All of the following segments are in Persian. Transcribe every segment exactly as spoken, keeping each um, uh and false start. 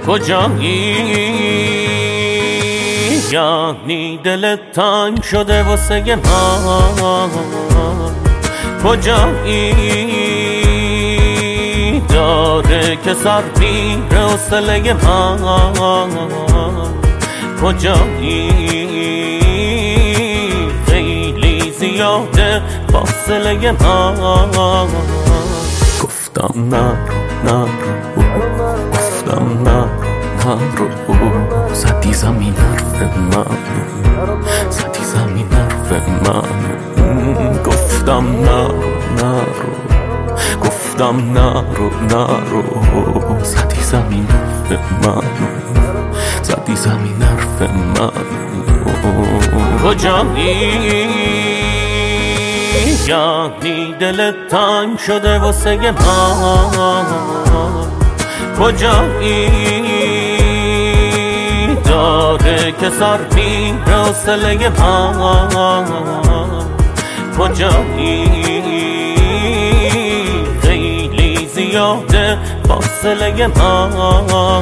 کجایی؟ یعنی دلت تنگ شده واسه من. کجایی؟ داره که سر میره حوصله من. کجایی؟ خیلی زیاده فاصله من. گفتم نرو نرو، گفتم نرو نرو، زدی زمین حرف من، زدی زمین حرف من. گفتم نرو نرو، گفتم نرو نرو، زدی زمین حرف من، زدی زمین حرف من. کجایی؟ یعنی دلت تنگ شده واسه من. کجایی؟ داره که سر میره حوصله من. کجایی؟ خیلی زیاده فاصله من.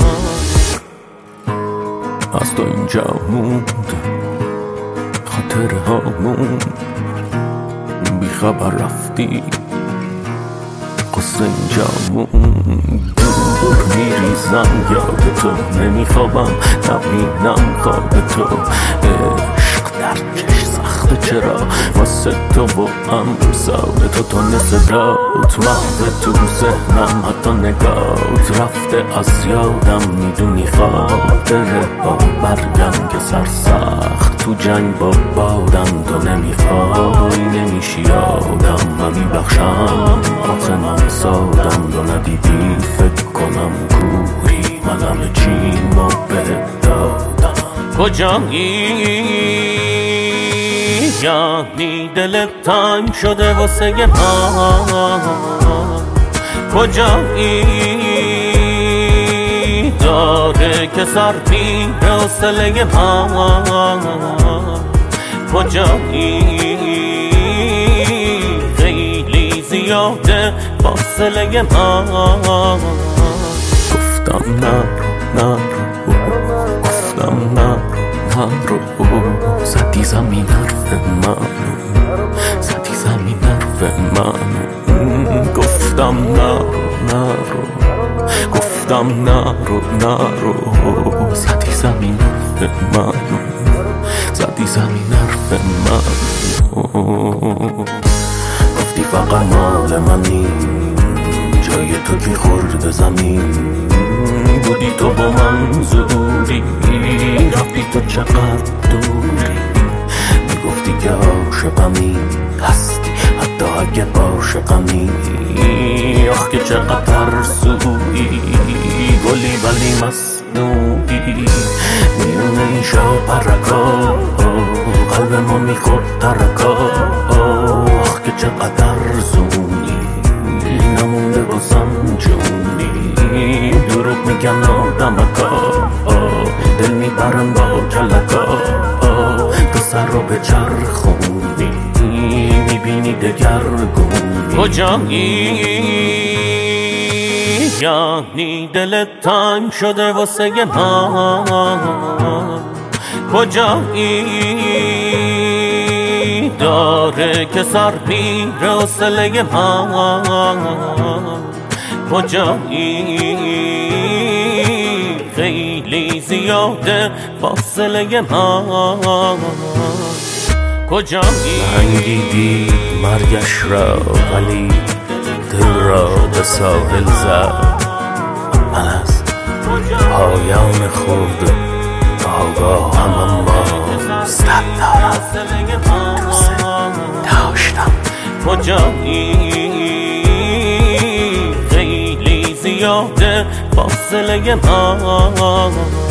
از تو اینجا موند خاطره هامون، بی خبر رفتی قصه اینجا موند. دور میریزم یاد تو، نمیخوابم نبینم خواب تو. عشق درکش سخته چرا واسه تو و هم ساده تو. تو نصدات محو تو ذهنم، حتی نگات رفته از یادم. میدونی خاطره ها برگم که سرسخت تو جنگ با بادم. تو نمیخوای نمیشی یادم، من میبخشم آخه من سادم. تو ندیدی فکر کنم کوری، من همه چیمو بهت دادم. کجایی؟ یعنی دلت تنگ شده واسه من. کجایی؟ داره که سر میره حوصله من. کجایی؟ خیلی زیاده فاصله من. گفتم نرو نرو، گفتم نرو نرو، زدی زمین حرف من، زدی زمین حرف من. گفتم نرو نرو، گفتم نرو نرو، زدی زمین حرف من، زدی زمین حرف من. گفتی فقط مال منی، جای تو کی خورد زمین. بودی تو با من زوری، رفتی تو چقدر دوری. میگفتی که عاشقمی هستی، حتی اگه عاشقمی. آخ که چقدر ترسویی، گلی ولی مصنوعی. میونه این شاپرکا قلب ما میخورد ترکا. آخ که چقدر زونی، نمونده بازم جونی. دروغ میگن آدمکا، دل میبرن با کلکا. تو سر رو به چرخونی، میبینی دگرگونی. کجایی؟ یعنی دلت تنگ شده واسه من. کجایی؟ داره که سر میره حوصله من. کجایی؟ خیلی زیاده فاصله من. کجایی؟ انگیدی مرگش را، ولی دل را به ساحل زد. من از پایان خود آگاهم، اما صد دارم دوست داشتم. کجایی؟ خیلی زیاده فاصله من.